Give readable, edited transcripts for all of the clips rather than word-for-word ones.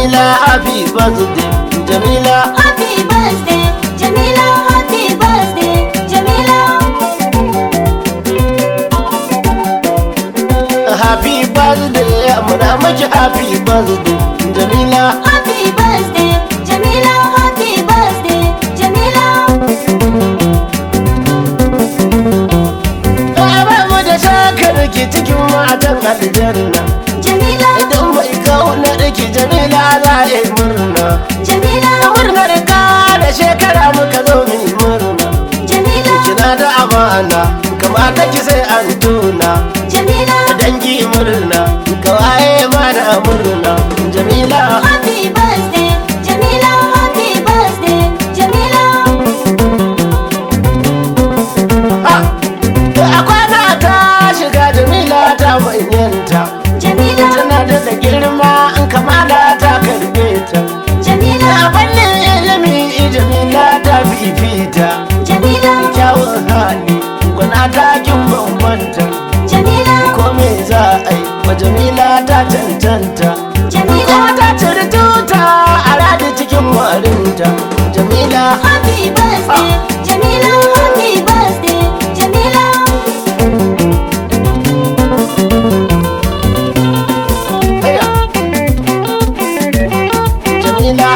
Jamila happy birthday Jamila Happy birthday, Jamila. Happy birthday, Jamila. happy birthday muna miki happy birthday Jamila Happy birthday, Jamila. Happy birthday, Jamila. ba mu da shakar ki cikin matan aljanna Jamila, idan bai kauna ki Jamila za a yi murna Jamila, murnar ka da shekara muka zo mu yi murna Jamila, kina da amana kamata ki sai an tuna Jamila. dangi murna kawaye mana murna Jamila Happy birthday, Jamila. Happy birthday, Jamila. a kwana ta shiga Jamila ta manyanta Jamila, tana da girma in kamala ta karbe ta Jamila, a fannin ilimi Jamila ta fifita Jamila, kyawun hali gwana ta kin bambanta Jamila, ko me za a yi wa Jamila ta cancanta Jamila. kuma ta ciri tuta a radi cikin warinta Jamila Happy birthday, Jamila. Happy birthday, Jamila. aya Jamila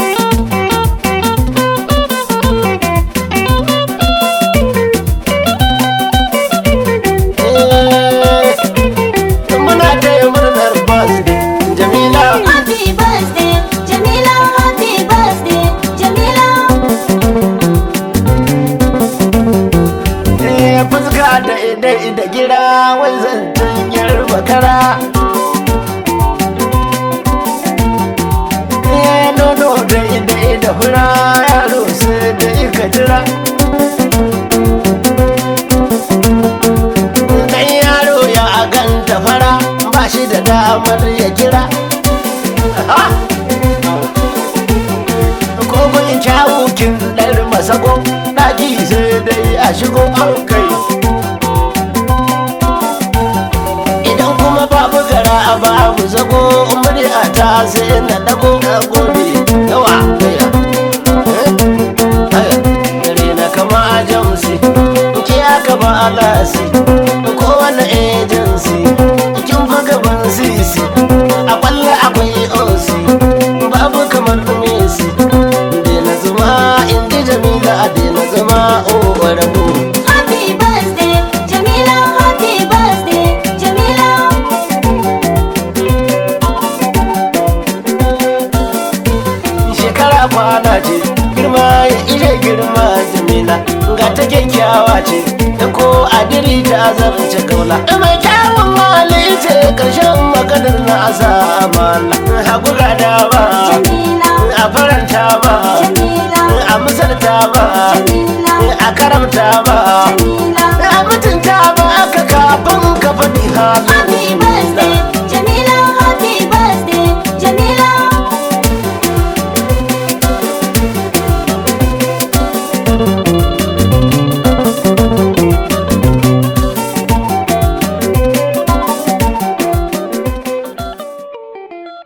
muna taya murnar birthday Jamila Happy birthday, Jamila. Happy birthday, Jamila. fuska da da gira wai zancen yar bakara nono da fura yaro sai da ika jira dan yaro ya ganta fara ba shi da damar ya kira ko gun kyawukin ɗar masako ɗaki sai dai a shigo an kai idan kuma babu gara a babu zago murya ta sai na dago na gode yawa gaya dare na kama a jamsi ki aka ba a lasi kowane agency kin fi gaban sisi a kwallo akwai osi babu kamar Messi dena zuma inda Jamila dena zuma o rabu Happy birthday, Jamila. Happy birthday, Jamila. shekara kwana ce girma ya ije girma Jamila ga ta kyakkyawa ce da ko adiri ta zarce kaula mai kyawun mali ce karshen maganar na asa amala hagu ga dama Jamila, a faranta ba Jamila, a misalta ba Jamila, a karamta ba